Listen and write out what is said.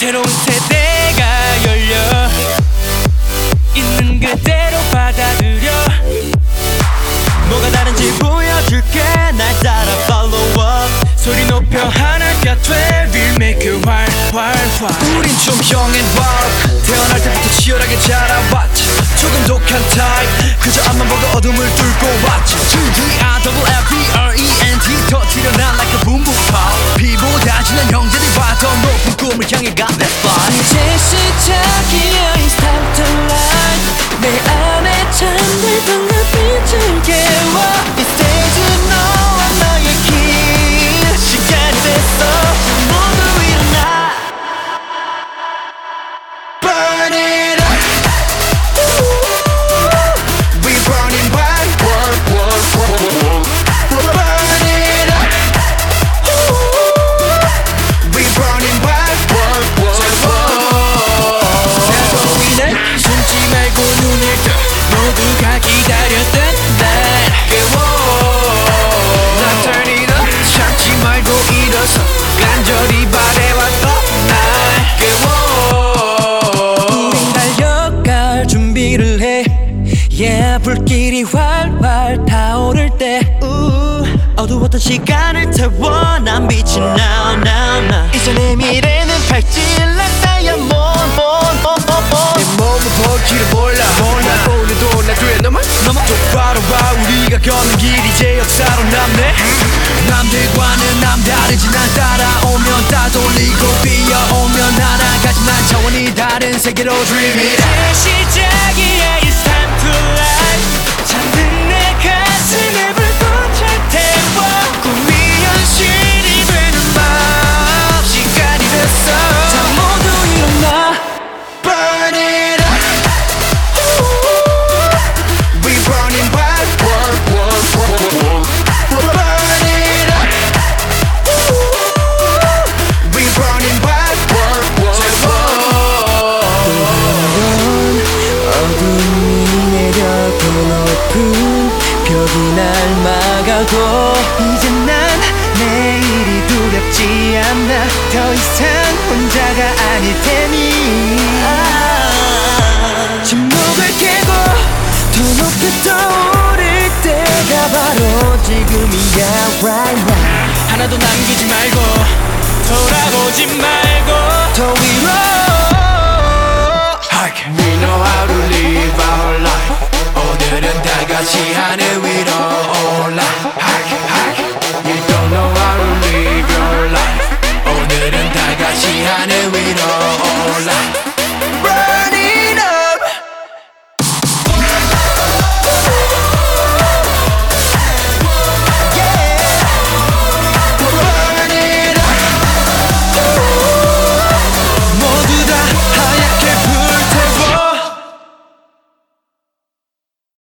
새로운 세대가 열려 있는 그대로 받아들여 뭐가 다른지 보여줄게 날 따라 follow up 소리 높여 하나가 돼 We'll make you 활활활 우린 좀 young and wild 태어날 때부터 치열하게 자라왔지 조금 독한 타입 그저 앞만 보고 어둠을 뚫고 왔지 G-D-R-E-F-E-R-E-N-T 터뜨려 난 like a boom boom pop 비보다 진한 형제들과 더 높은 꿈을 향해 가 Let's fly 이제 시작이야 It's time to light 내 안에 잠들 빛을 깨워 이 스테이지 너와 나의 길 시간이 됐어 모두 일어나 Burn it up We burning bright Burn it up We burning bright 새로이네 숨지 말고 눈을 떠 모두가 기다렸던 날 깨워 나 turn it up 참지 말고 일어서 간절히 바래왔던 날 깨워 우린 달려갈 준비를 해 Yeah 불길이 활활 타오를 때 어두웠던 시간을 태워 난 빛이 나 이제 내 미래는 밝질난 다이아몬드 내 몸은 볼지를 몰라 오늘도 나 뒤에 넘어 똑바로 봐 우리가 걷는 길 이제 역사로 남네 남들과는 남다르지 난 따라오면 따돌리고 뛰어오면 하나같이 난 차원이 다른 세계로 dream it 이제 시작이야 It's time to light 잠든 내 가슴에 불꽃을 태워 꿈이 현실이 되는 밤 시간이 됐어 자 모두 일어나 Burn it up We burning bright Burn it up We burning bright 어둠이 내려 더 높은 벽이 날 막아도 이제 난 내일이 두렵지 않아 더 이상 혼자가 아닐 테니 침묵을 깨고 더 높이 떠오를 때가 바로 지금이야 right now 하나도 남기지 말고 돌아보지 말고 더 위로 We know how to live our life 오늘은 다 같이 하늘 위로 올라 You don't know how to live your life 오늘은 다 같이 하늘